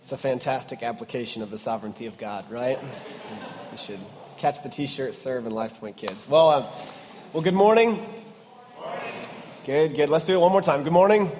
It's a fantastic application of the sovereignty of God, right? You should catch the t-shirt, serve, and Life Point Kids. Well, good morning. Good. Let's do it one more time. Good morning.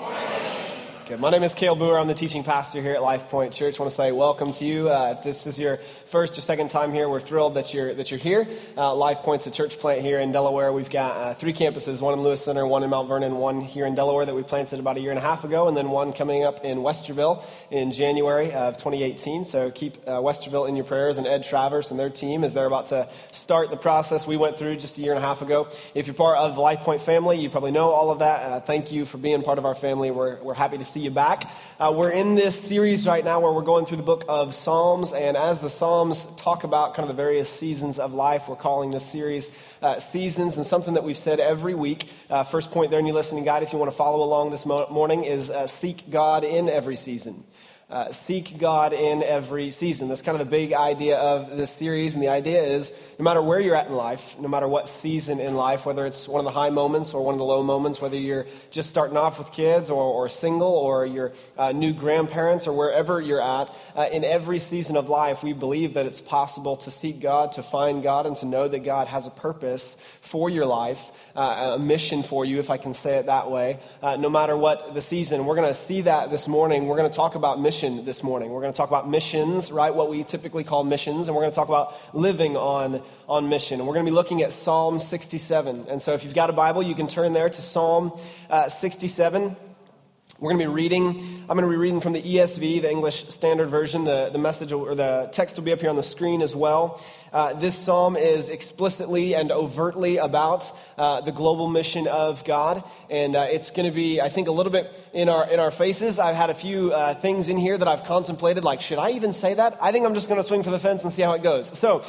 Good. My name is Cale Boer. I'm the teaching pastor here at Life Point Church. I want to say welcome to you. If this is your first or second time here, we're thrilled that you're here. Life Point's a church plant here in Delaware. We've got 3 campuses, one in Lewis Center, one in Mount Vernon, one here in Delaware that we planted about a year and a half ago, and then one coming up in Westerville in January of 2018. So keep Westerville in your prayers and Ed Travers and their team as they're about to start the process we went through just a year and a half ago. If you're part of the Life Point family, you probably know all of that. Thank you for being part of our family. We're happy to see you back. We're in this series right now where we're going through the book of Psalms, and as the Psalms talk about kind of the various seasons of life, we're calling this series Seasons, and something that we've said every week. First point there in your listening guide, if you want to follow along this morning, is seek God in every season. Seek God in every season. That's kind of the big idea of this series, and the idea is no matter where you're at in life, no matter what season in life, whether it's one of the high moments or one of the low moments, whether you're just starting off with kids or single or you're new grandparents or wherever you're at, in every season of life, we believe that it's possible to seek God, to find God, and to know that God has a purpose for your life, a mission for you, if I can say it that way, no matter what the season. We're going to see that this morning. We're going to talk about mission this morning. We're going to talk about missions, right? What we typically call missions, and we're going to talk about living on mission. And we're going to be looking at Psalm 67. And so if you've got a Bible, you can turn there to Psalm 67. We're going to be reading. I'm going to be reading from the ESV, the English Standard Version. The message or the text will be up here on the screen as well. This psalm is explicitly and overtly about the global mission of God, and it's going to be, I think, a little bit in our faces. I've had a few things in here that I've contemplated, like, should I even say that? I think I'm just going to swing for the fence and see how it goes. So,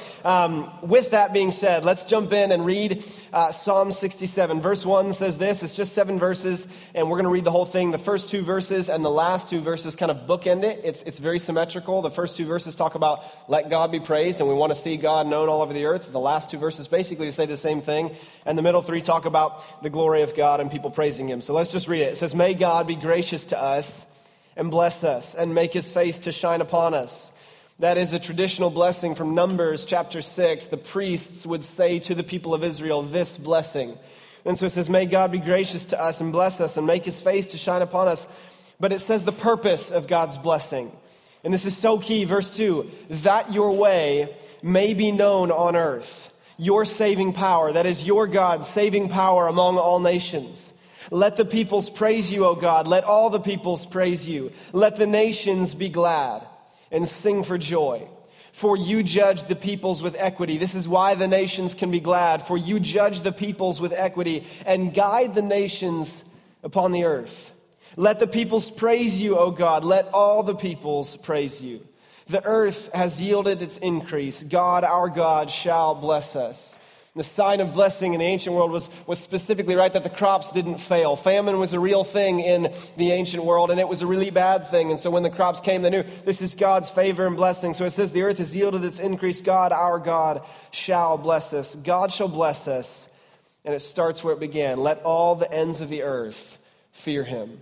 with that being said, let's jump in and read Psalm 67. Verse 1 says this. It's just 7 verses, and we're going to read the whole thing. The first 2 verses and the last 2 verses kind of bookend it. It's very symmetrical. The first 2 verses talk about let God be praised, and we want to see God known all over the earth. The last 2 verses basically say the same thing. And the middle 3 talk about the glory of God and people praising him. So let's just read it. It says, may God be gracious to us and bless us and make his face to shine upon us. That is a traditional blessing from Numbers chapter 6. The priests would say to the people of Israel this blessing. And so it says, may God be gracious to us and bless us and make his face to shine upon us. But it says the purpose of God's blessing. And this is so key. Verse 2, that your way may be known on earth, your saving power, that is your God's saving power among all nations. Let the peoples praise you, O God. Let all the peoples praise you. Let the nations be glad and sing for joy. For you judge the peoples with equity. This is why the nations can be glad. For you judge the peoples with equity and guide the nations upon the earth. Let the peoples praise you, O God. Let all the peoples praise you. The earth has yielded its increase. God, our God, shall bless us. The sign of blessing in the ancient world was specifically right that the crops didn't fail. Famine was a real thing in the ancient world, and it was a really bad thing. And so when the crops came, they knew this is God's favor and blessing. So it says the earth has yielded its increase. God, our God, shall bless us. God shall bless us. And it starts where it began. Let all the ends of the earth fear him.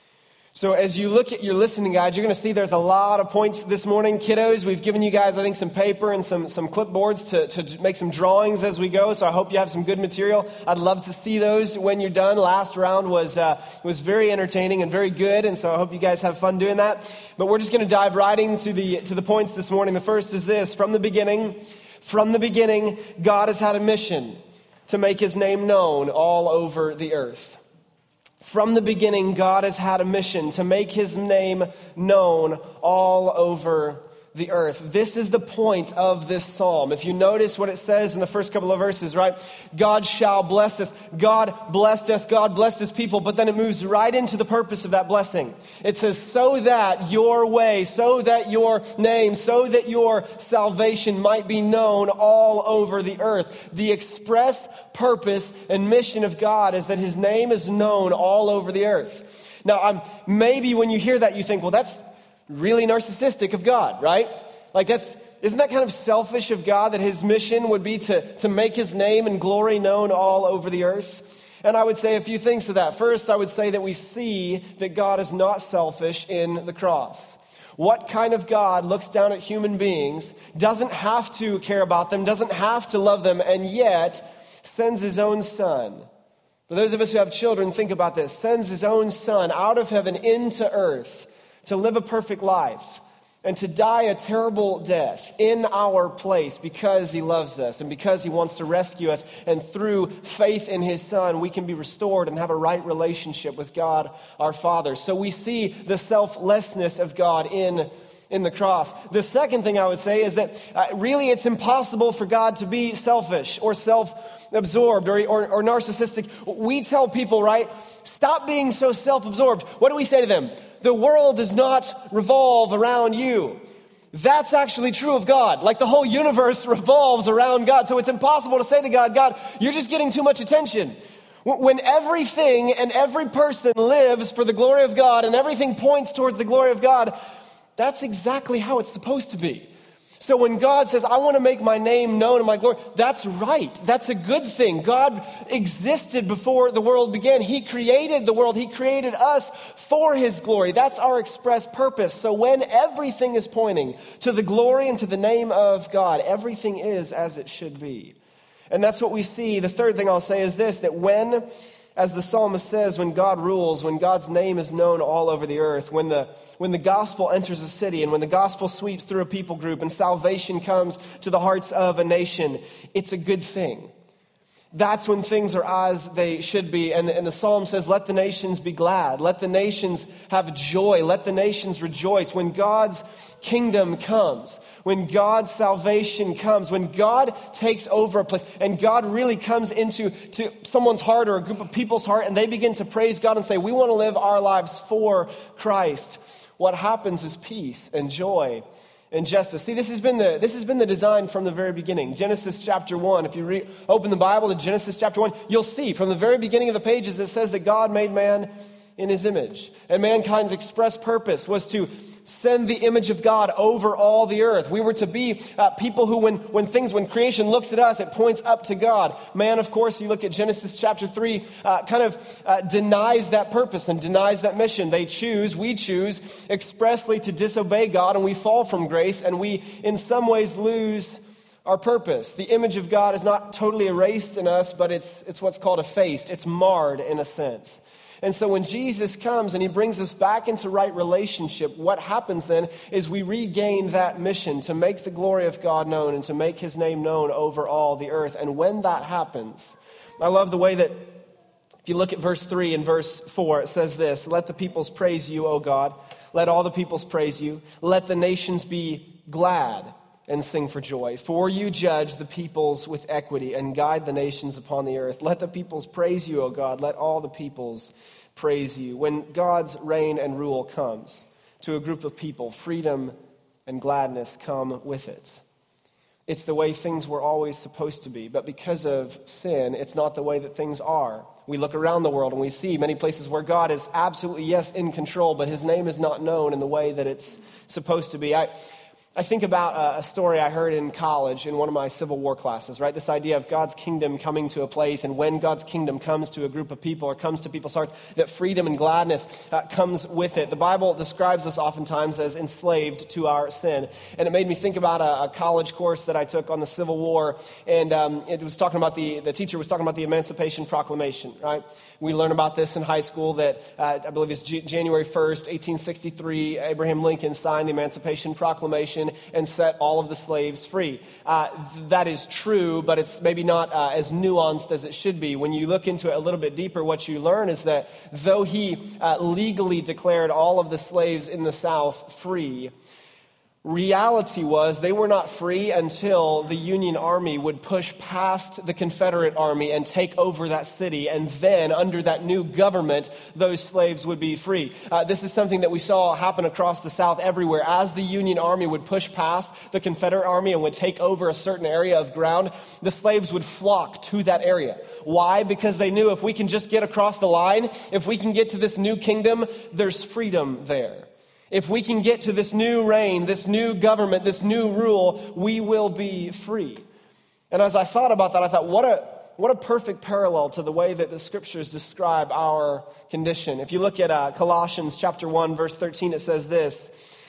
So as you look at your listening guide, you're going to see there's a lot of points this morning. Kiddos, we've given you guys, I think, some paper and some clipboards to make some drawings as we go. So I hope you have some good material. I'd love to see those when you're done. Last round was very entertaining and very good. And so I hope you guys have fun doing that. But we're just going to dive right into the points this morning. The first is this. From the beginning, God has had a mission to make his name known all over the earth. From the beginning, God has had a mission to make his name known all over the earth. This is the point of this psalm. If you notice what it says in the first couple of verses, right? God shall bless us. God blessed us. God blessed his people. But then it moves right into the purpose of that blessing. It says, so that your way, so that your name, so that your salvation might be known all over the earth. The express purpose and mission of God is that his name is known all over the earth. Now, maybe when you hear that, you think, well, that's really narcissistic of God, right? Like isn't that kind of selfish of God that his mission would be to make his name and glory known all over the earth? And I would say a few things to that. First, I would say that we see that God is not selfish in the cross. What kind of God looks down at human beings, doesn't have to care about them, doesn't have to love them, and yet sends his own son? For those of us who have children, think about this. Sends his own son out of heaven into earth to live a perfect life and to die a terrible death in our place because he loves us and because he wants to rescue us. And through faith in his son, we can be restored and have a right relationship with God our Father. So we see the selflessness of God in the cross. The second thing I would say is that really it's impossible for God to be selfish or self-absorbed or narcissistic. We tell people, right, stop being so self-absorbed. What do we say to them? The world does not revolve around you. That's actually true of God. Like the whole universe revolves around God. So it's impossible to say to God, God, you're just getting too much attention. When everything and every person lives for the glory of God and everything points towards the glory of God, that's exactly how it's supposed to be. So when God says, I want to make my name known and my glory, that's right. That's a good thing. God existed before the world began. He created the world. He created us for his glory. That's our express purpose. So when everything is pointing to the glory and to the name of God, everything is as it should be. And that's what we see. The third thing I'll say is this, that when, as the psalmist says, when God rules, when God's name is known all over the earth, when the gospel enters a city and when the gospel sweeps through a people group and salvation comes to the hearts of a nation, it's a good thing. That's when things are as they should be. And the psalm says, let the nations be glad. Let the nations have joy. Let the nations rejoice. When God's kingdom comes, when God's salvation comes, when God takes over a place and God really comes into someone's heart or a group of people's heart and they begin to praise God and say, we want to live our lives for Christ, what happens is peace and joy and justice. See, this has been the design from the very beginning. Genesis chapter 1, if you open the Bible to Genesis chapter 1, you'll see from the very beginning of the pages it says that God made man in his image. And mankind's express purpose was to send the image of God over all the earth. We were to be people who, when creation looks at us, it points up to God. Man, of course, you look at Genesis chapter 3, denies that purpose and denies that mission. We choose expressly to disobey God, and we fall from grace, and we, in some ways, lose our purpose. The image of God is not totally erased in us, but it's what's called effaced. It's marred in a sense. And so when Jesus comes and he brings us back into right relationship, what happens then is we regain that mission to make the glory of God known and to make his name known over all the earth. And when that happens, I love the way that if you look at verse 3 and verse 4, it says this, let the peoples praise you, O God. Let all the peoples praise you. Let the nations be glad and sing for joy. For you judge the peoples with equity and guide the nations upon the earth. Let the peoples praise you, O God. Let all the peoples praise you. When God's reign and rule comes to a group of people, freedom and gladness come with it. It's the way things were always supposed to be. But because of sin, it's not the way that things are. We look around the world and we see many places where God is absolutely, yes, in control, but his name is not known in the way that it's supposed to be. I think about a story I heard in college in one of my Civil War classes, right? This idea of God's kingdom coming to a place, and when God's kingdom comes to a group of people or comes to people's hearts, that freedom and gladness comes with it. The Bible describes us oftentimes as enslaved to our sin. And it made me think about a college course that I took on the Civil War, and it was talking about the teacher was talking about the Emancipation Proclamation, right? We learn about this in high school that I believe it's January 1st, 1863, Abraham Lincoln signed the Emancipation Proclamation and set all of the slaves free. That is true, but it's maybe not as nuanced as it should be. When you look into it a little bit deeper, what you learn is that though he legally declared all of the slaves in the South free, reality was they were not free until the Union Army would push past the Confederate Army and take over that city. And then under that new government, those slaves would be free. This is something that we saw happen across the South everywhere. As the Union Army would push past the Confederate Army and would take over a certain area of ground, the slaves would flock to that area. Why? Because they knew if we can just get across the line, if we can get to this new kingdom, there's freedom there. If we can get to this new reign, this new government, this new rule, we will be free. And as I thought about that, I thought, what a perfect parallel to the way that the scriptures describe our condition. If you look at Colossians chapter 1, verse 13, it says this,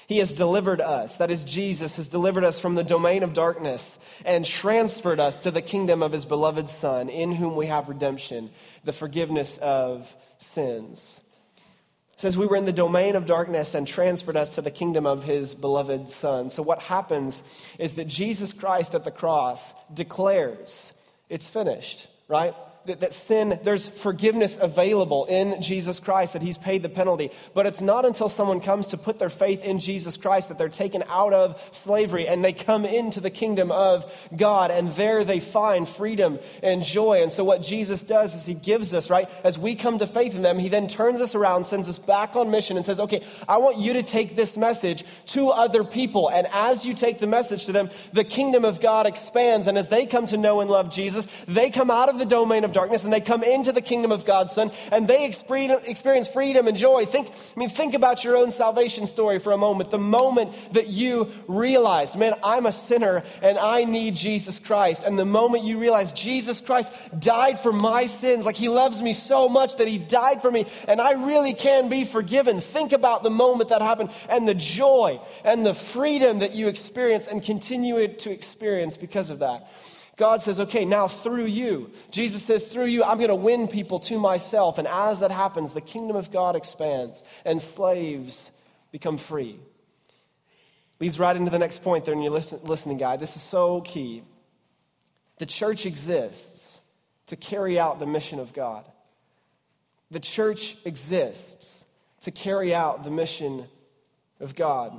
He has delivered us, that is Jesus has delivered us from the domain of darkness and transferred us to the kingdom of his beloved Son, in whom we have redemption, the forgiveness of sins. It says we were in the domain of darkness and transferred us to the kingdom of his beloved Son. So what happens is that Jesus Christ at the cross declares it's finished, right? That sin, there's forgiveness available in Jesus Christ, that he's paid the penalty. But it's not until someone comes to put their faith in Jesus Christ that they're taken out of slavery and they come into the kingdom of God, and there they find freedom and joy. And so what Jesus does is he gives us, right, as we come to faith in them, he then turns us around, sends us back on mission and says, okay, I want you to take this message to other people. And as you take the message to them, the kingdom of God expands. And as they come to know and love Jesus, they come out of the domain of darkness and they come into the kingdom of God's Son, and they experience freedom and joy. Think about your own salvation story for a moment. The moment that you realized, man, I'm a sinner and I need Jesus Christ. And the moment you realize Jesus Christ died for my sins, like he loves me so much that he died for me and I really can be forgiven. Think about the moment that happened and the joy and the freedom that you experience and continue to experience because of that. God says, okay, now through you, Jesus says, through you, I'm going to win people to myself. And as that happens, the kingdom of God expands and slaves become free. Leads right into the next point there in your listening guide. This is so key. The church exists to carry out the mission of God. The church exists to carry out the mission of God.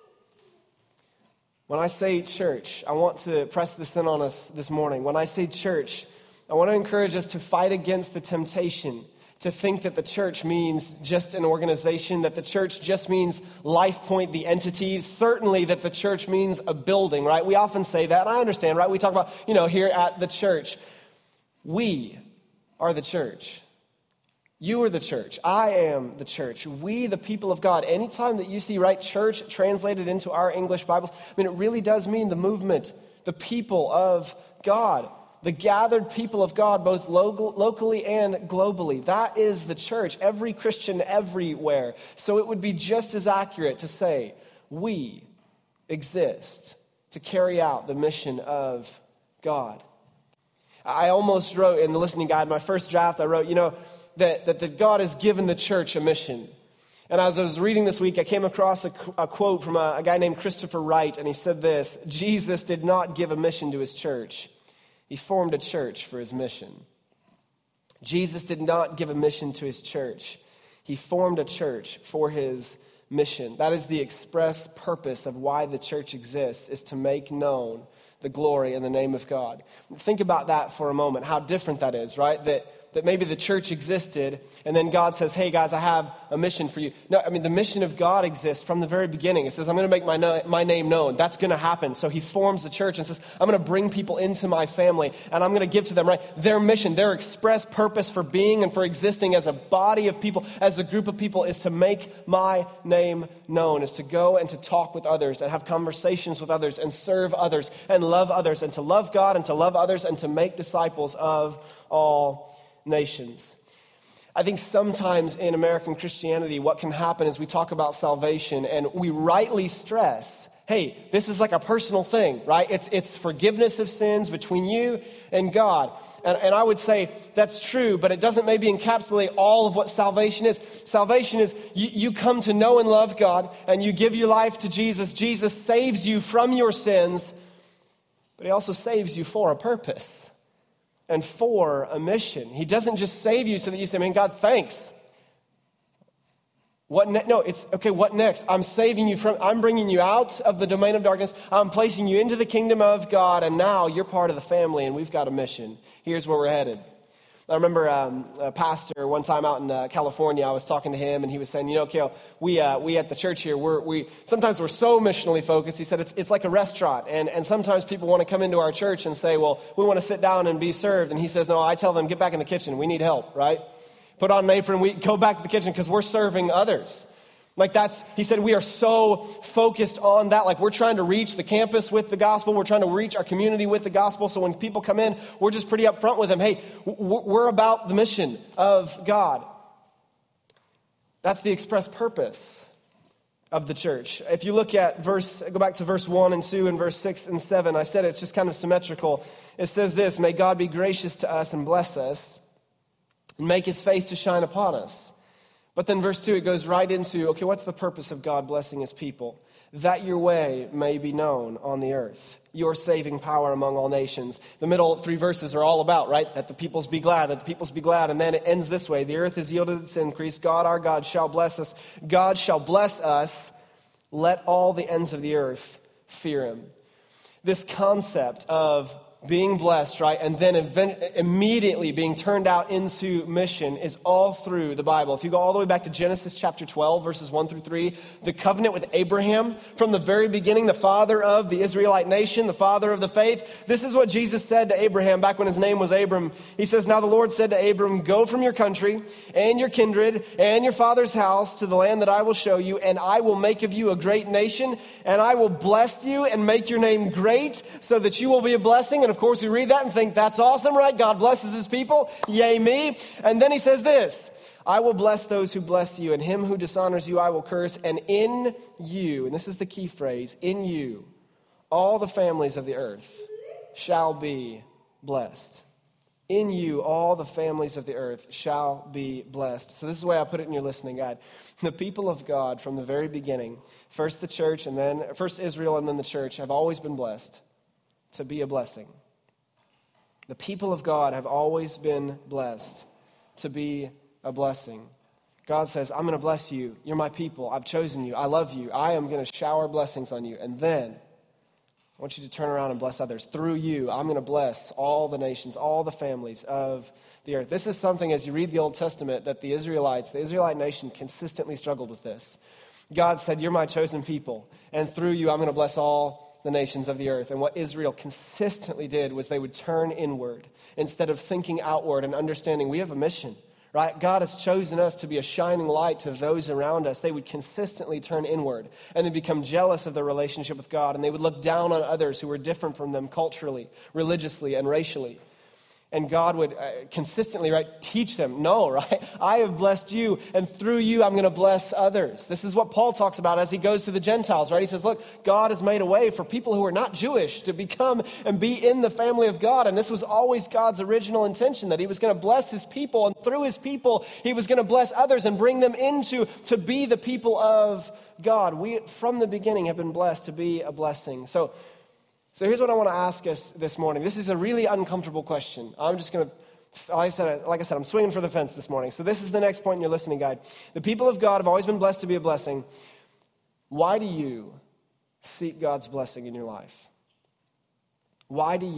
When I say church, I want to press this in on us this morning. When I say church, I want to encourage us to fight against the temptation to think that the church means just an organization, that the church just means Life Point, the entity. Certainly that the church means a building, right? We often say that, and I understand, right? We talk about, here at the church. We are the church. You are the church. I am the church. We, the people of God. Anytime that you see, right, church translated into our English Bibles, it really does mean the movement, the people of God, the gathered people of God, both locally and globally. That is the church, every Christian everywhere. So it would be just as accurate to say, we exist to carry out the mission of God. I almost wrote in the listening guide, my first draft, I wrote, that God has given the church a mission. And as I was reading this week, I came across a quote from a guy named Christopher Wright, and he said this: Jesus did not give a mission to his church. He formed a church for his mission. Jesus did not give a mission to his church. He formed a church for his mission. That is the express purpose of why the church exists, is to make known the glory and the name of God. Think about that for a moment, how different that is, right? That maybe the church existed, and then God says, hey guys, I have a mission for you. No, the mission of God exists from the very beginning. It says, I'm going to make my name known. That's going to happen. So he forms the church and says, I'm going to bring people into my family, and I'm going to give to them, right, their mission, their express purpose for being and for existing as a body of people, as a group of people, is to make my name known, is to go and to talk with others and have conversations with others and serve others and love others and to love God and to love others and to make disciples of all nations. I think sometimes in American Christianity, what can happen is we talk about salvation and we rightly stress, hey, this is like a personal thing, right? It's forgiveness of sins between you and God. And I would say that's true, but it doesn't maybe encapsulate all of what salvation is. Salvation is you come to know and love God and you give your life to Jesus. Jesus saves you from your sins, but he also saves you for a purpose and for a mission. He doesn't just save you so that you say, man, God, thanks. What next? I'm saving you I'm bringing you out of the domain of darkness. I'm placing you into the kingdom of God, and now you're part of the family, and we've got a mission. Here's where we're headed. I remember a pastor one time out in California. I was talking to him, and he was saying, Cale, we at the church here, sometimes we're so missionally focused. He said it's like a restaurant, and sometimes people want to come into our church and say, well, we want to sit down and be served. And he says, no, I tell them, get back in the kitchen. We need help, right? Put on an apron, we go back to the kitchen because we're serving others. He said, we are so focused on that. Like, we're trying to reach the campus with the gospel. We're trying to reach our community with the gospel. So when people come in, we're just pretty upfront with them. Hey, we're about the mission of God. That's the express purpose of the church. If you look at go back to verse 1 and 2 and verse 6 and 7, I said it's just kind of symmetrical. It says this, may God be gracious to us and bless us and make his face to shine upon us. But then verse 2, it goes right into, okay, what's the purpose of God blessing his people? That your way may be known on the earth, your saving power among all nations. The middle 3 verses are all about, right? That the peoples be glad, that the peoples be glad. And then it ends this way. The earth has yielded its increase. God, our God, shall bless us. God shall bless us. Let all the ends of the earth fear him. This concept of being blessed, right, and then immediately being turned out into mission is all through the Bible. If you go all the way back to Genesis chapter 12, verses 1 through 3, the covenant with Abraham, from the very beginning, the father of the Israelite nation, the father of the faith, this is what Jesus said to Abraham back when his name was Abram. He says, now the Lord said to Abram, go from your country and your kindred and your father's house to the land that I will show you, and I will make of you a great nation, and I will bless you and make your name great so that you will be a blessing. And of course, we read that and think, that's awesome, right? God blesses his people. Yay, me. And then he says this, I will bless those who bless you, and him who dishonors you I will curse. And in you, and this is the key phrase, in you, all the families of the earth shall be blessed. In you, all the families of the earth shall be blessed. So this is the way I put it in your listening guide. The people of God from the very beginning, first the church, and then first Israel and then the church, have always been blessed to be a blessing. The people of God have always been blessed to be a blessing. God says, I'm going to bless you. You're my people. I've chosen you. I love you. I am going to shower blessings on you. And then I want you to turn around and bless others. Through you, I'm going to bless all the nations, all the families of the earth. This is something, as you read the Old Testament, that the Israelite nation consistently struggled with this. God said, you're my chosen people. And through you, I'm going to bless all the nations of the earth. And what Israel consistently did was they would turn inward instead of thinking outward and understanding we have a mission, right? God has chosen us to be a shining light to those around us. They would consistently turn inward and they become jealous of their relationship with God, and they would look down on others who were different from them culturally, religiously, and racially. And God would consistently, right, teach them, no, right? I have blessed you, and through you, I'm going to bless others. This is what Paul talks about as he goes to the Gentiles, right? He says, look, God has made a way for people who are not Jewish to become and be in the family of God. And this was always God's original intention, that he was going to bless his people, and through his people, he was going to bless others and bring them to be the people of God. We, from the beginning, have been blessed to be a blessing. So here's what I want to ask us this morning. This is a really uncomfortable question. I'm just going to, like I said, I'm swinging for the fence this morning. So this is the next point in your listening guide. The people of God have always been blessed to be a blessing. Why do you seek God's blessing in your life? Why do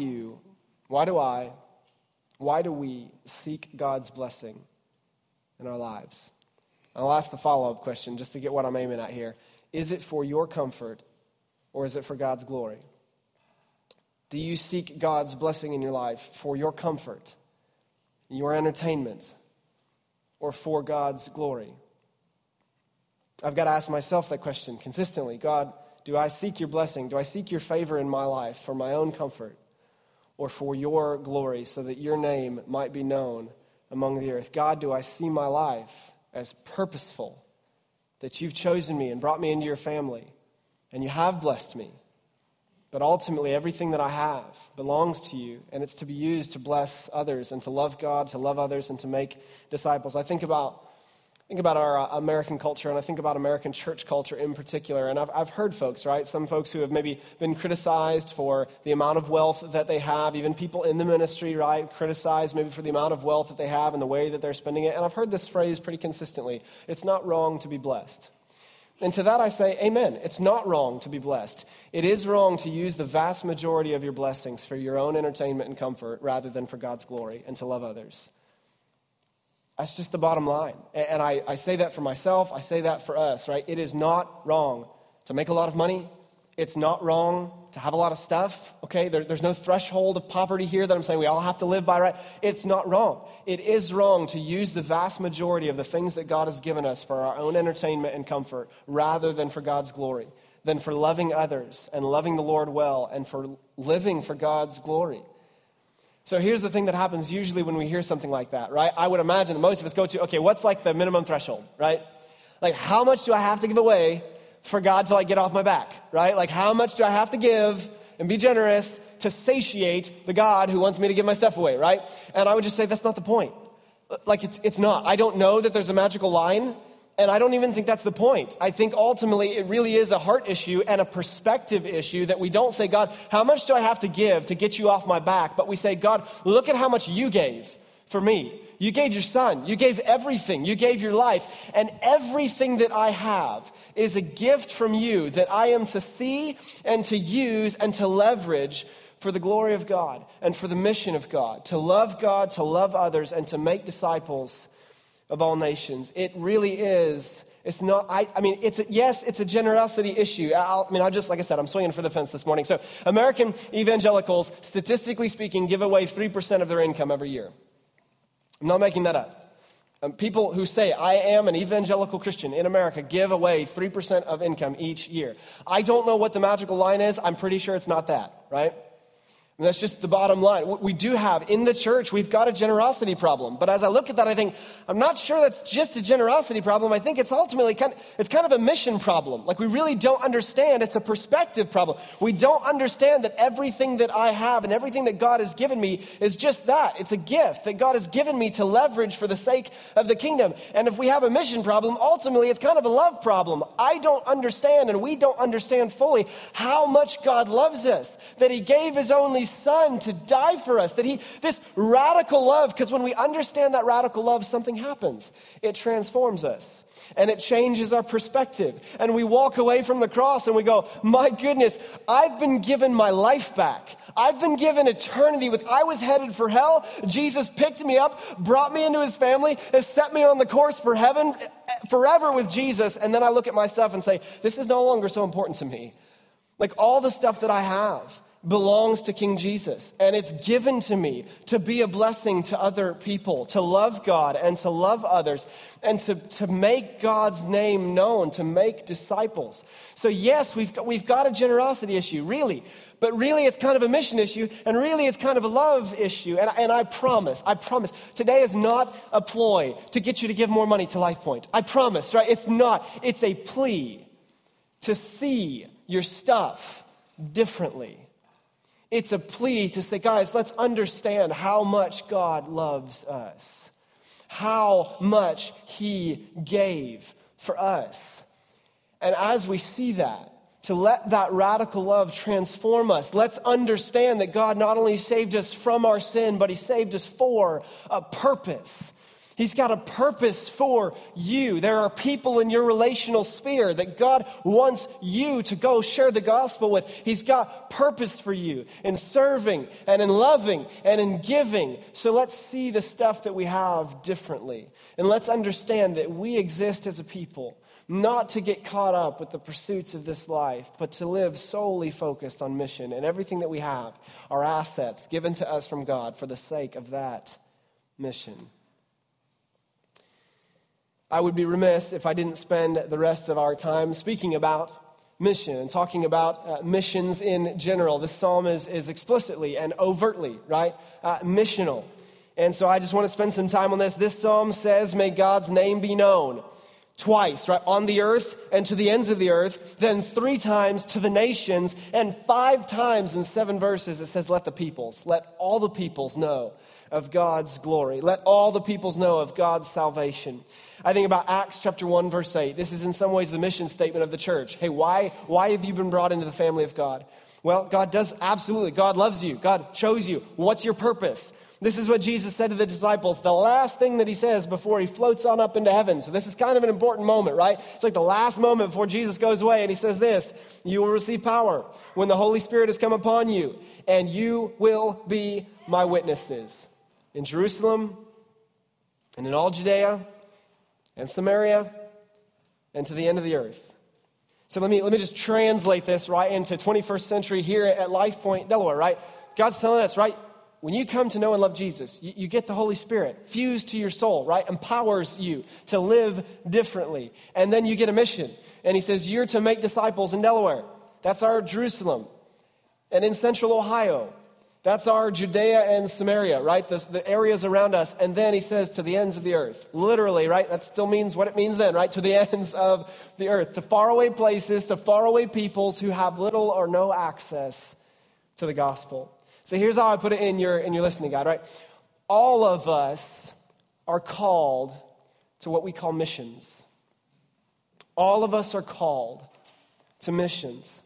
we seek God's blessing in our lives? I'll ask the follow-up question just to get what I'm aiming at here. Is it for your comfort or is it for God's glory? Do you seek God's blessing in your life for your comfort, your entertainment, or for God's glory? I've got to ask myself that question consistently. God, do I seek your blessing? Do I seek your favor in my life for my own comfort or for your glory so that your name might be known among the earth? God, do I see my life as purposeful, that you've chosen me and brought me into your family and you have blessed me? But ultimately, everything that I have belongs to you, and it's to be used to bless others and to love God, to love others, and to make disciples. I think about our American culture, and I think about American church culture in particular. And I've heard folks, right? Some folks who have maybe been criticized for the amount of wealth that they have, even people in the ministry, right? Criticized maybe for the amount of wealth that they have and the way that they're spending it. And I've heard this phrase pretty consistently. It's not wrong to be blessed. And to that I say, amen. It's not wrong to be blessed. It is wrong to use the vast majority of your blessings for your own entertainment and comfort rather than for God's glory and to love others. That's just the bottom line. And I say that for myself. I say that for us, right? It is not wrong to make a lot of money. It's not wrong to have a lot of stuff, okay? There's no threshold of poverty here that I'm saying we all have to live by, right? It's not wrong. It is wrong to use the vast majority of the things that God has given us for our own entertainment and comfort rather than for God's glory, than for loving others and loving the Lord well and for living for God's glory. So here's the thing that happens usually when we hear something like that, right? I would imagine that most of us go to, okay, what's like the minimum threshold, right? Like, how much do I have to give away for God to get off my back, right? Like, how much do I have to give and be generous to satiate the God who wants me to give my stuff away, right? And I would just say that's not the point. It's not. I don't know that there's a magical line, and I don't even think that's the point. I think ultimately it really is a heart issue and a perspective issue that we don't say, God, how much do I have to give to get you off my back? But we say, God, look at how much you gave for me. You gave your son. You gave everything. You gave your life. And everything that I have is a gift from you that I am to see and to use and to leverage for the glory of God and for the mission of God, to love others, and to make disciples of all nations. It really is. It's not, it's a generosity issue. Like I said, I'm swinging for the fence this morning. So American evangelicals, statistically speaking, give away 3% of their income every year. I'm not making that up. People who say, I am an evangelical Christian in America, give away 3% of income each year. I don't know what the magical line is. I'm pretty sure it's not that, right? And that's just the bottom line. We do have, in the church, we've got a generosity problem. But as I look at that, I think, I'm not sure that's just a generosity problem. I think it's ultimately kind of a mission problem. We really don't understand. It's a perspective problem. We don't understand that everything that I have and everything that God has given me is just that. It's a gift that God has given me to leverage for the sake of the kingdom. And if we have a mission problem, ultimately it's kind of a love problem. I don't understand, and we don't understand fully how much God loves us, that he gave his only son to die for us, this radical love, because when we understand that radical love, something happens. It transforms us, and it changes our perspective, and we walk away from the cross and we go, my goodness, I've been given my life back. I've been given eternity I was headed for hell. Jesus picked me up, brought me into his family, has set me on the course for heaven forever with Jesus. And then I look at my stuff and say, this is no longer so important to me. All the stuff that I have belongs to King Jesus, and it's given to me to be a blessing to other people, to love God and to love others, and to make God's name known, to make disciples. So yes, we've got a generosity issue, really, but really it's kind of a mission issue, and really it's kind of a love issue. And I promise, today is not a ploy to get you to give more money to LifePoint. I promise, right? It's not. It's a plea to see your stuff differently. It's a plea to say, guys, let's understand how much God loves us, how much he gave for us. And as we see that, to let that radical love transform us, let's understand that God not only saved us from our sin, but he saved us for a purpose. He's got a purpose for you. There are people in your relational sphere that God wants you to go share the gospel with. He's got purpose for you in serving and in loving and in giving. So let's see the stuff that we have differently. And let's understand that we exist as a people, not to get caught up with the pursuits of this life, but to live solely focused on mission. And everything that we have are assets given to us from God for the sake of that mission. I would be remiss if I didn't spend the rest of our time speaking about mission and talking about missions in general. This psalm is explicitly and overtly, right, missional. And so I just want to spend some time on this. This psalm says, may God's name be known. Twice, right, on the earth and to the ends of the earth, then 3 times to the nations, and 5 times in 7 verses it says, let all the peoples know of God's glory. Let all the peoples know of God's salvation. I think about Acts chapter 1, verse 8. This is in some ways the mission statement of the church. Hey, why have you been brought into the family of God? Well, God does absolutely. God loves you. God chose you. What's your purpose? This is what Jesus said to the disciples, the last thing that he says before he floats on up into heaven. So this is kind of an important moment, right? It's like the last moment before Jesus goes away, and he says this, you will receive power when the Holy Spirit has come upon you, and you will be my witnesses in Jerusalem and in all Judea and Samaria and to the end of the earth. So let me just translate this right into 21st century here at LifePoint, Delaware, right? God's telling us, right? When you come to know and love Jesus, you get the Holy Spirit fused to your soul, right? Empowers you to live differently. And then you get a mission. And he says, you're to make disciples in Delaware. That's our Jerusalem. And in central Ohio. That's our Judea and Samaria, right? The areas around us. And then he says to the ends of the earth. Literally, right? That still means what it means then, right? To the ends of the earth. To faraway places, to faraway peoples who have little or no access to the gospel. So here's how I put it in your listening guide, right? All of us are called to what we call missions. All of us are called to missions.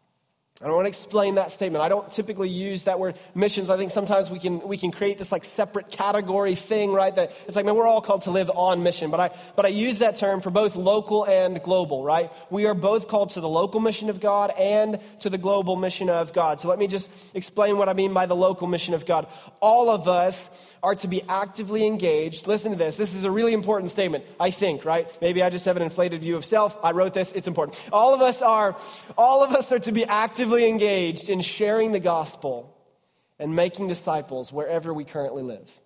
I don't want to explain that statement. I don't typically use that word missions. I think sometimes we can create this like separate category thing, right? That it's like, man, we're all called to live on mission. But I use that term for both local and global, right? We are both called to the local mission of God and to the global mission of God. So let me just explain what I mean by the local mission of God. All of us are to be actively engaged. Listen to this. This is a really important statement, I think, right? Maybe I just have an inflated view of self. I wrote this. It's important. All of us are to be actively engaged in sharing the gospel and making disciples wherever we currently live.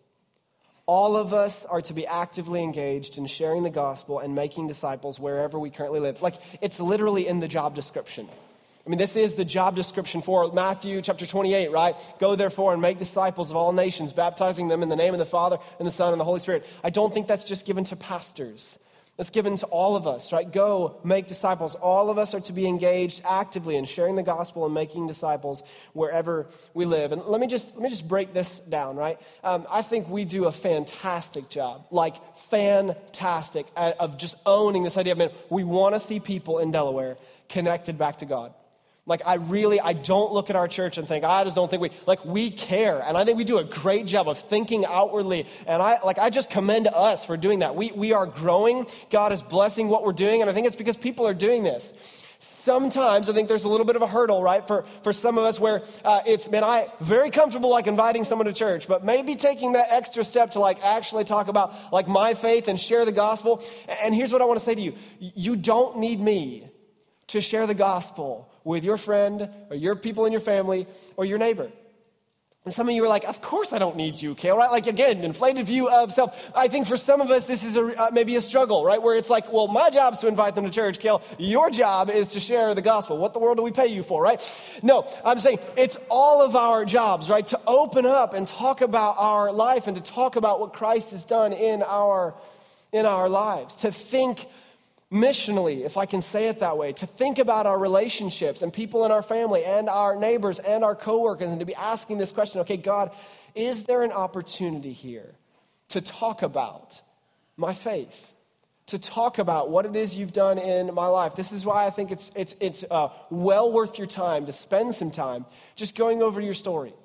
All of us are to be actively engaged in sharing the gospel and making disciples wherever we currently live. Like, it's literally in the job description. I mean, this is the job description for Matthew chapter 28, right? Go therefore and make disciples of all nations, baptizing them in the name of the Father and the Son and the Holy Spirit. I don't think that's just given to pastors. That's given to all of us, right? Go make disciples. All of us are to be engaged actively in sharing the gospel and making disciples wherever we live. And let me just break this down, right? I think we do a fantastic job, like fantastic, of just owning this idea of, man, we want to see people in Delaware connected back to God. Like, I don't look at our church and think, I just don't think we care. And I think we do a great job of thinking outwardly. And I just commend us for doing that. We are growing. God is blessing what we're doing. And I think it's because people are doing this. Sometimes I think there's a little bit of a hurdle, right? For some of us where I'm very comfortable like inviting someone to church, but maybe taking that extra step to like actually talk about like my faith and share the gospel. And here's what I want to say to you. You don't need me to share the gospel with your friend or your people in your family or your neighbor. And some of you are like, of course I don't need you, Cale, right? Like, again, inflated view of self. I think for some of us, this is maybe a struggle, right? Where it's like, well, my job is to invite them to church, Cale. Your job is to share the gospel. What the world do we pay you for, right? No, I'm saying it's all of our jobs, right? To open up and talk about our life and to talk about what Christ has done in our lives. To think missionally, if I can say it that way, to think about our relationships and people in our family and our neighbors and our coworkers and to be asking this question, okay, God, is there an opportunity here to talk about my faith, to talk about what it is you've done in my life? This is why I think it's well worth your time to spend some time just going over your story.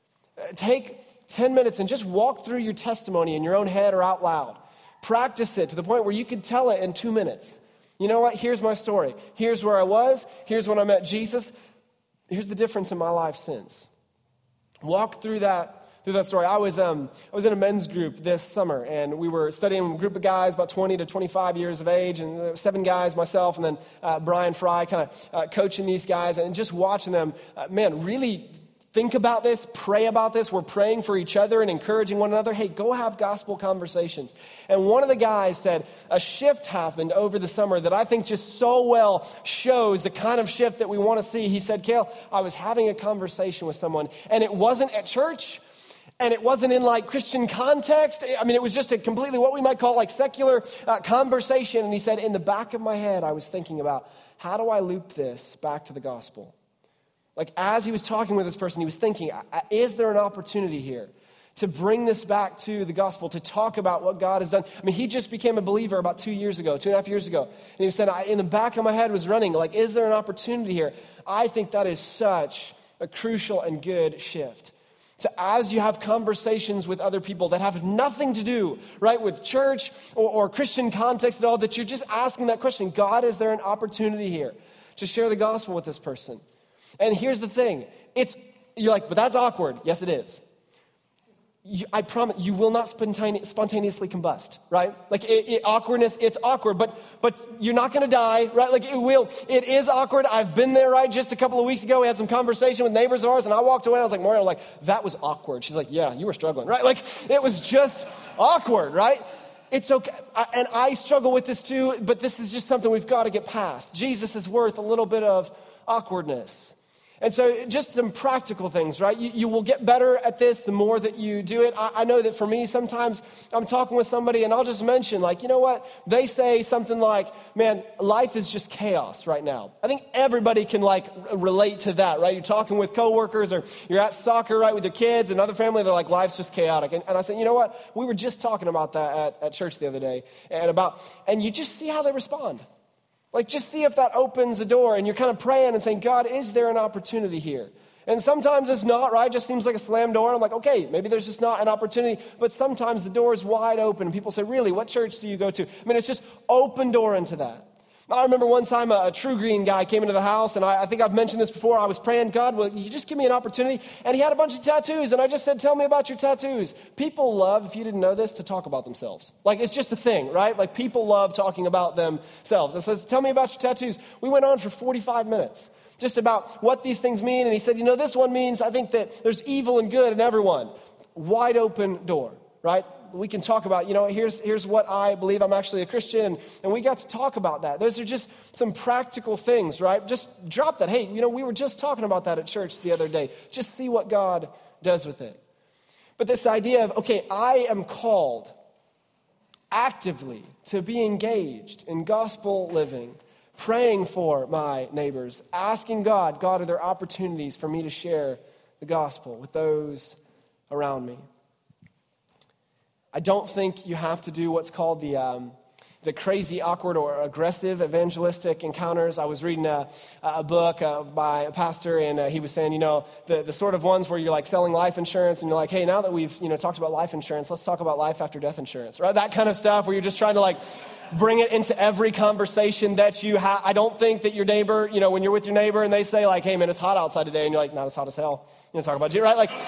Take 10 minutes and just walk through your testimony in your own head or out loud. Practice it to the point where you could tell it in 2 minutes. You know what? Here's my story. Here's where I was. Here's when I met Jesus. Here's the difference in my life since. Walk through that story. I was in a men's group this summer, and we were studying a group of guys about 20 to 25 years of age, and 7 guys, myself, and then Brian Fry kind of coaching these guys, and just watching them, really think about this, pray about this. We're praying for each other and encouraging one another. Hey, go have gospel conversations. And one of the guys said a shift happened over the summer that I think just so well shows the kind of shift that we want to see. He said, Cale, I was having a conversation with someone, and it wasn't at church, and it wasn't in like Christian context. I mean, it was just a completely what we might call like secular conversation. And he said, in the back of my head, I was thinking about how do I loop this back to the gospel? Like, as he was talking with this person, he was thinking, is there an opportunity here to bring this back to the gospel, to talk about what God has done? I mean, he just became a believer about 2.5 years ago. And he said, in the back of my head was running, like, is there an opportunity here? I think that is such a crucial and good shift. So as you have conversations with other people that have nothing to do, right, with church or Christian context at all, that you're just asking that question, God, is there an opportunity here to share the gospel with this person? And here's the thing, you're like, but that's awkward. Yes, it is. I promise you will not spontaneously combust, right? Like awkwardness, it's awkward, but you're not going to die, right? Like it is awkward. I've been there, right? Just a couple of weeks ago, we had some conversation with neighbors of ours, and I walked away, and I was like, Maria, that was awkward. She's like, yeah, you were struggling, right? Like it was just awkward, right? It's okay, and I struggle with this too, but this is just something we've got to get past. Jesus is worth a little bit of awkwardness. And so just some practical things, right? You will get better at this the more that you do it. I know that for me, sometimes I'm talking with somebody and I'll just mention, like, you know what? They say something like, man, life is just chaos right now. I think everybody can, like, relate to that, right? You're talking with coworkers or you're at soccer, right, with your kids and other family. They're like, life's just chaotic. And I said, you know what? We were just talking about that at church the other day. And you just see how they respond. Like, just see if that opens a door, and you're kind of praying and saying, God, is there an opportunity here? And sometimes it's not, right? It just seems like a slam door. And I'm like, okay, maybe there's just not an opportunity. But sometimes the door is wide open. And people say, really, what church do you go to? I mean, it's just open door into that. I remember one time a True Green guy came into the house, and I think I've mentioned this before. I was praying, God, will you just give me an opportunity? And he had a bunch of tattoos, and I just said, tell me about your tattoos. People love, if you didn't know this, to talk about themselves. Like, it's just a thing, right? Like, people love talking about themselves. And so tell me about your tattoos. We went on for 45 minutes, just about what these things mean. And he said, you know, this one means I think that there's evil and good in everyone. Wide open door, right? We can talk about, you know, here's what I believe. I'm actually a Christian. And we got to talk about that. Those are just some practical things, right? Just drop that. Hey, you know, we were just talking about that at church the other day. Just see what God does with it. But this idea of, okay, I am called actively to be engaged in gospel living, praying for my neighbors, asking God, are there opportunities for me to share the gospel with those around me? I don't think you have to do what's called the crazy, awkward, or aggressive evangelistic encounters. I was reading a book by a pastor, and he was saying, you know, the sort of ones where you're like selling life insurance, and you're like, hey, now that we've, you know, talked about life insurance, let's talk about life after death insurance, right? That kind of stuff where you're just trying to, like, bring it into every conversation that you have. I don't think that your neighbor, you know, when you're with your neighbor and they say, like, hey, man, it's hot outside today, and you're like, not as hot as hell. You know, talk about you, right? Like,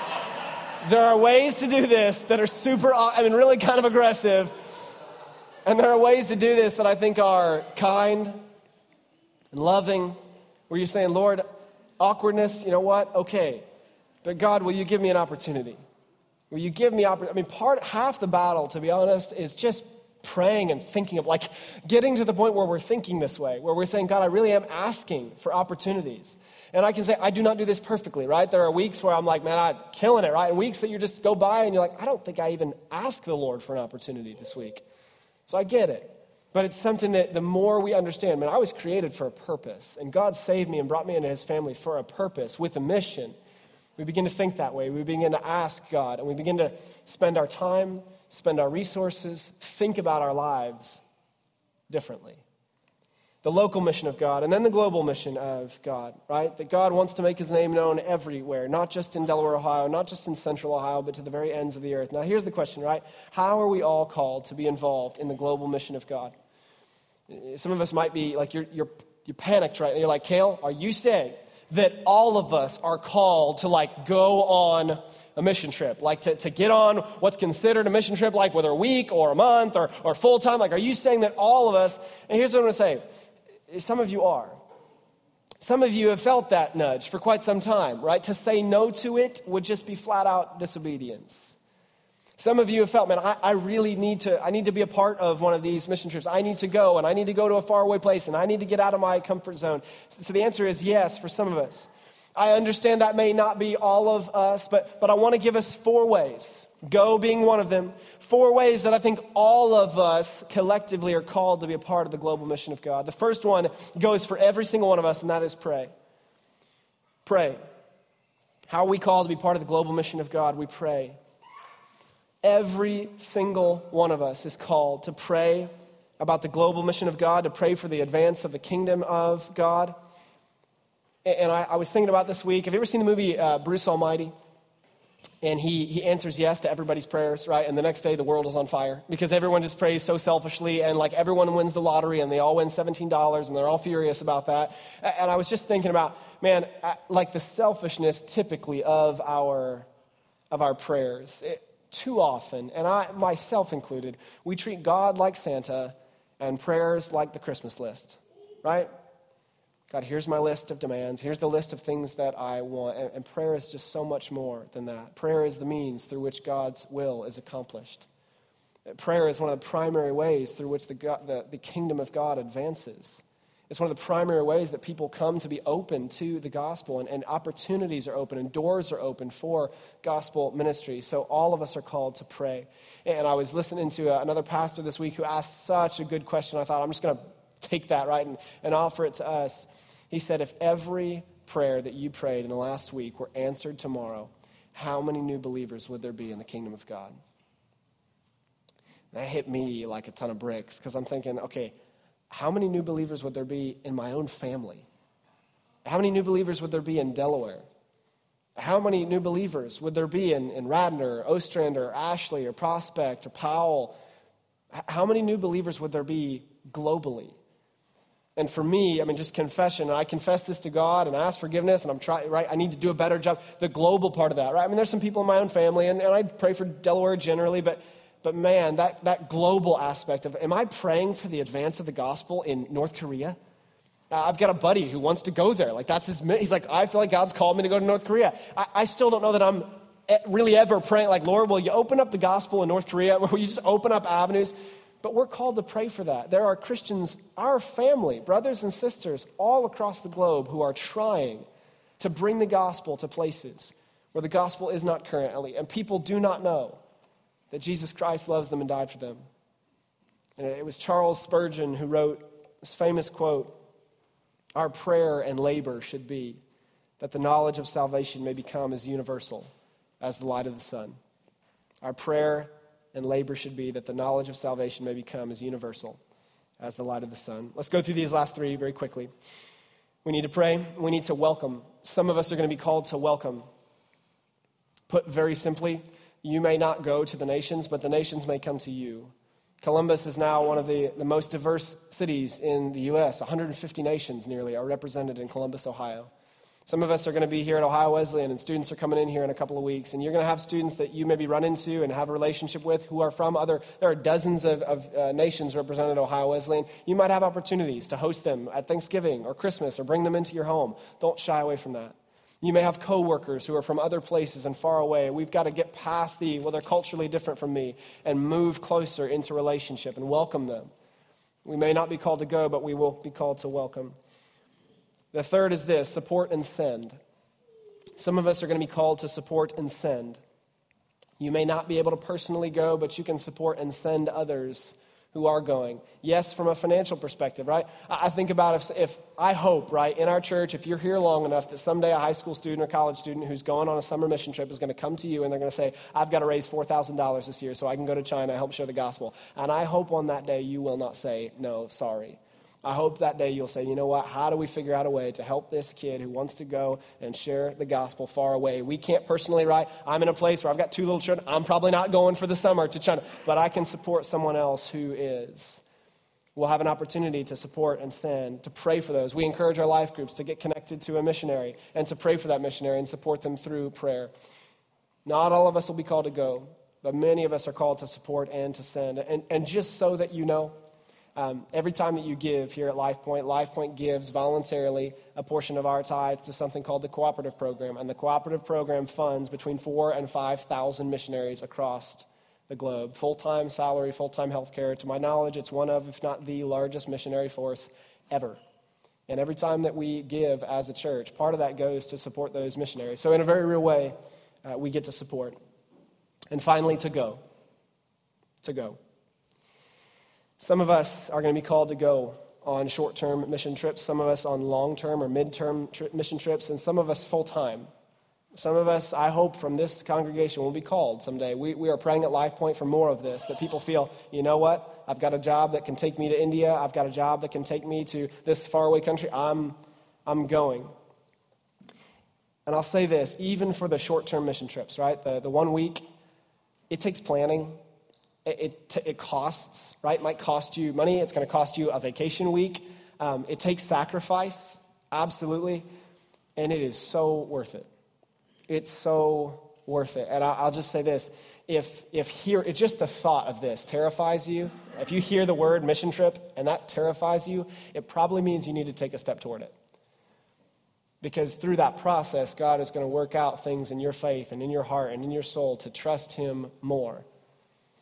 there are ways to do this that are really kind of aggressive. And there are ways to do this that I think are kind and loving, where you're saying, Lord, awkwardness, you know what? Okay. But God, will you give me an opportunity? Will you give me opportunity? I mean, half the battle, to be honest, is just praying and thinking of, like, getting to the point where we're thinking this way, where we're saying, God, I really am asking for opportunities. And I can say, I do not do this perfectly, right? There are weeks where I'm like, man, I'm killing it, right? And weeks that you just go by and you're like, I don't think I even asked the Lord for an opportunity this week. So I get it. But it's something that the more we understand, man, I was created for a purpose. And God saved me and brought me into his family for a purpose, with a mission. We begin to think that way. We begin to ask God, and we begin to spend our time, spend our resources, think about our lives differently. The local mission of God, and then the global mission of God, right? That God wants to make his name known everywhere, not just in Delaware, Ohio, not just in central Ohio, but to the very ends of the earth. Now, here's the question, right? How are we all called to be involved in the global mission of God? Some of us might be like, you're panicked, right? And you're like, Cale, are you saying that all of us are called to, like, go on a mission trip, like to get on what's considered a mission trip, like whether a week or a month or full time? Like, are you saying that all of us, and here's what I'm going to say, some of you are. Some of you have felt that nudge for quite some time, right? To say no to it would just be flat out disobedience. Some of you have felt, man, I really need to be a part of one of these mission trips. I need to go, and I need to go to a faraway place, and I need to get out of my comfort zone. So the answer is yes for some of us. I understand that may not be all of us, but I want to give us 4 ways. Go being one of them. 4 ways that I think all of us collectively are called to be a part of the global mission of God. The first one goes for every single one of us, and that is pray. Pray. How are we called to be part of the global mission of God? We pray. Every single one of us is called to pray about the global mission of God, to pray for the advance of the kingdom of God. And I was thinking about this week. Have you ever seen the movie Bruce Almighty? And he answers yes to everybody's prayers, right? And the next day the world is on fire because everyone just prays so selfishly, and like everyone wins the lottery and they all win $17 and they're all furious about that. And I was just thinking about, man, like the selfishness typically of our prayers. Too often, and I myself included, we treat God like Santa and prayers like the Christmas list, right? God, here's my list of demands. Here's the list of things that I want. And prayer is just so much more than that. Prayer is the means through which God's will is accomplished. Prayer is one of the primary ways through which the kingdom of God advances. It's one of the primary ways that people come to be open to the gospel, and opportunities are open and doors are open for gospel ministry. So all of us are called to pray. And I was listening to another pastor this week who asked such a good question. I thought, I'm just going to take that, right, and offer it to us. He said, if every prayer that you prayed in the last week were answered tomorrow, how many new believers would there be in the kingdom of God? That hit me like a ton of bricks, because I'm thinking, okay, how many new believers would there be in my own family? How many new believers would there be in Delaware? How many new believers would there be in Radnor, Ostrander, Ashley, or Prospect, or Powell? How many new believers would there be globally? And for me, just confession, and I confess this to God and ask forgiveness, and I'm trying, right? I need to do a better job. The global part of that, right? There's some people in my own family, and I pray for Delaware generally, but man, that global aspect of, am I praying for the advance of the gospel in North Korea? I've got a buddy who wants to go there. He's like, I feel like God's called me to go to North Korea. I still don't know that I'm really ever praying, like, Lord, will you open up the gospel in North Korea? Will you just open up avenues? But we're called to pray for that. There are Christians, our family, brothers and sisters, all across the globe who are trying to bring the gospel to places where the gospel is not currently, and people do not know that Jesus Christ loves them and died for them. And it was Charles Spurgeon who wrote this famous quote, our prayer and labor should be that the knowledge of salvation may become as universal as the light of the sun. Our prayer and labor should be that the knowledge of salvation may become as universal as the light of the sun. Let's go through these last three very quickly. We need to pray. We need to welcome. Some of us are going to be called to welcome. Put very simply, you may not go to the nations, but the nations may come to you. Columbus is now one of the most diverse cities in the U.S. 150 nations nearly are represented in Columbus, Ohio. Some of us are going to be here at Ohio Wesleyan, and students are coming in here in a couple of weeks. And you're going to have students that you maybe run into and have a relationship with who are from there are dozens of nations represented at Ohio Wesleyan. You might have opportunities to host them at Thanksgiving or Christmas or bring them into your home. Don't shy away from that. You may have coworkers who are from other places and far away. We've got to get past they're culturally different from me and move closer into relationship and welcome them. We may not be called to go, but we will be called to welcome. The third is this, support and send. Some of us are going to be called to support and send. You may not be able to personally go, but you can support and send others who are going. Yes, from a financial perspective, right? I think about if I hope, right, in our church, if you're here long enough that someday a high school student or college student who's going on a summer mission trip is going to come to you and they're going to say, I've got to raise $4,000 this year so I can go to China and help share the gospel. And I hope on that day you will not say, no, sorry. I hope that day you'll say, you know what, how do we figure out a way to help this kid who wants to go and share the gospel far away? We can't personally, right? I'm in a place where I've got 2 little children. I'm probably not going for the summer to China, but I can support someone else who is. We'll have an opportunity to support and send, to pray for those. We encourage our life groups to get connected to a missionary and to pray for that missionary and support them through prayer. Not all of us will be called to go, but many of us are called to support and to send. And just so that you know, every time that you give here at LifePoint gives voluntarily a portion of our tithe to something called the Cooperative Program. And the Cooperative Program funds between 4,000 and 5,000 missionaries across the globe. Full-time salary, full-time health care. To my knowledge, it's one of, if not the largest missionary force ever. And every time that we give as a church, part of that goes to support those missionaries. So in a very real way, we get to support. And finally, to go. To go. Some of us are going to be called to go on short-term mission trips, some of us on long-term or mid-term mission trips, and some of us full-time. Some of us, I hope, from this congregation will be called someday. We are praying at LifePoint for more of this, that people feel, you know what, I've got a job that can take me to India, I've got a job that can take me to this faraway country, I'm going. And I'll say this, even for the short-term mission trips, right, the 1 week, it takes planning. It costs, right? It might cost you money. It's going to cost you a vacation week. It takes sacrifice, absolutely. And it is so worth it. It's so worth it. And I'll just say this. If just the thought of this terrifies you, if you hear the word mission trip and that terrifies you, it probably means you need to take a step toward it. Because through that process, God is going to work out things in your faith and in your heart and in your soul to trust Him more.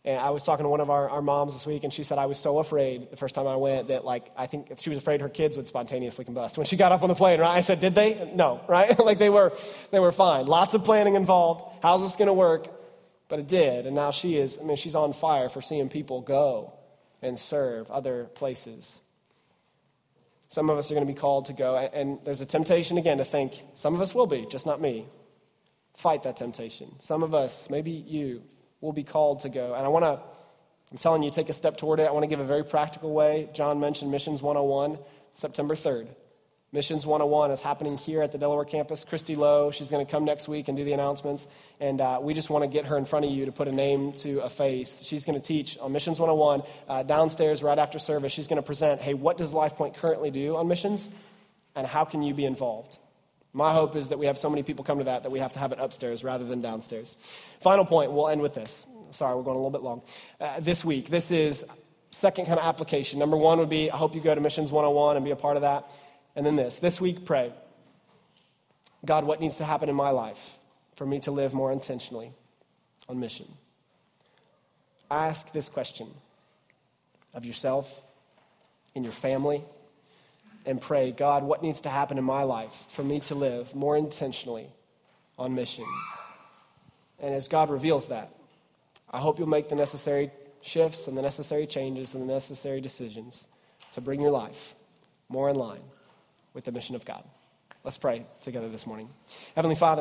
And I was talking to one of our moms this week, and she said, I was so afraid the first time I went that, like, I think she was afraid her kids would spontaneously combust when she got up on the plane, right? I said, did they? No, right? Like, they were fine. Lots of planning involved. How's this going to work? But it did, and now she's on fire for seeing people go and serve other places. Some of us are going to be called to go, and there's a temptation again to think, some of us will be, just not me. Fight that temptation. Some of us, maybe you, will be called to go. And I'm telling you, take a step toward it. I want to give a very practical way. John mentioned Missions 101, September 3rd. Missions 101 is happening here at the Delaware campus. Christy Lowe, she's going to come next week and do the announcements. And we just want to get her in front of you to put a name to a face. She's going to teach on Missions 101 downstairs right after service. She's going to present, hey, what does LifePoint currently do on missions? And how can you be involved? My hope is that we have so many people come to that we have to have it upstairs rather than downstairs. Final point, we'll end with this. Sorry, we're going a little bit long. This week, this is second kind of application. Number one would be, I hope you go to Missions 101 and be a part of that. And then this week, pray. God, what needs to happen in my life for me to live more intentionally on mission? Ask this question of yourself, in your family, and pray, God, what needs to happen in my life for me to live more intentionally on mission? And as God reveals that, I hope you'll make the necessary shifts and the necessary changes and the necessary decisions to bring your life more in line with the mission of God. Let's pray together this morning. Heavenly Father,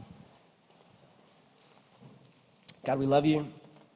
God, we love you.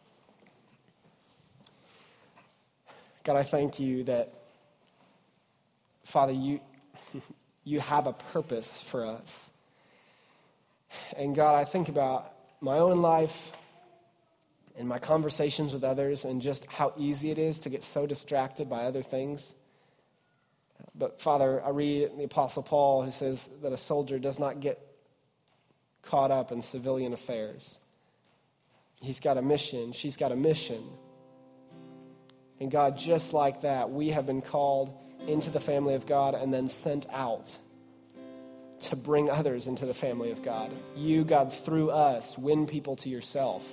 God, I thank you that, Father, you have a purpose for us. And God, I think about my own life and my conversations with others and just how easy it is to get so distracted by other things. But Father, I read the Apostle Paul who says that a soldier does not get caught up in civilian affairs. He's got a mission. She's got a mission. And God, just like that, we have been called into the family of God and then sent out to bring others into the family of God. You, God, through us, win people to yourself.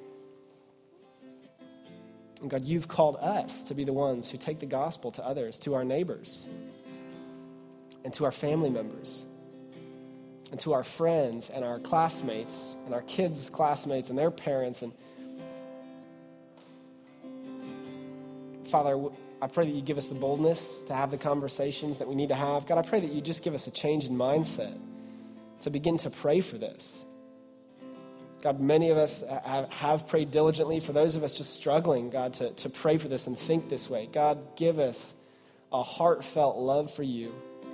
And God, you've called us to be the ones who take the gospel to others, to our neighbors, and to our family members, and to our friends and our classmates, and our kids' classmates and their parents. And Father, I pray that you give us the boldness to have the conversations that we need to have. God, I pray that you just give us a change in mindset to begin to pray for this. God, many of us have prayed diligently. For those of us just struggling, God, to pray for this and think this way, God, give us a heartfelt love for you,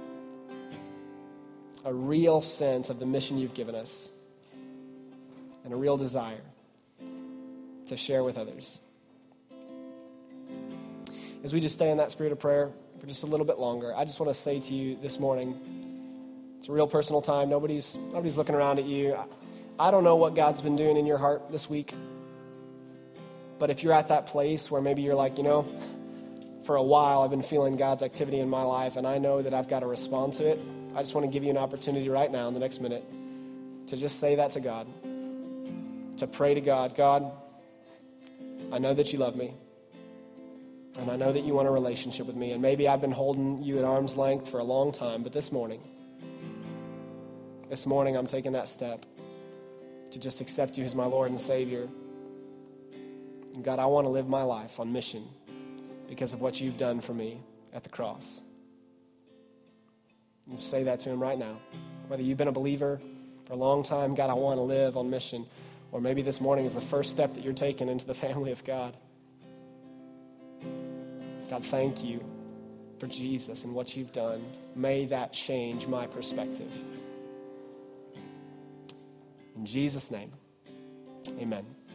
a real sense of the mission you've given us, and a real desire to share with others. As we just stay in that spirit of prayer for just a little bit longer, I just want to say to you this morning, it's a real personal time. Nobody's looking around at you. I don't know what God's been doing in your heart this week, but if you're at that place where maybe you're like, for a while I've been feeling God's activity in my life and I know that I've got to respond to it, I just want to give you an opportunity right now in the next minute to just say that to God, to pray to God. God, I know that you love me. And I know that you want a relationship with me. And maybe I've been holding you at arm's length for a long time. But this morning I'm taking that step to just accept you as my Lord and Savior. And God, I want to live my life on mission because of what you've done for me at the cross. You say that to him right now. Whether you've been a believer for a long time, God, I want to live on mission. Or maybe this morning is the first step that you're taking into the family of God. God, thank you for Jesus and what you've done. May that change my perspective. In Jesus' name, amen.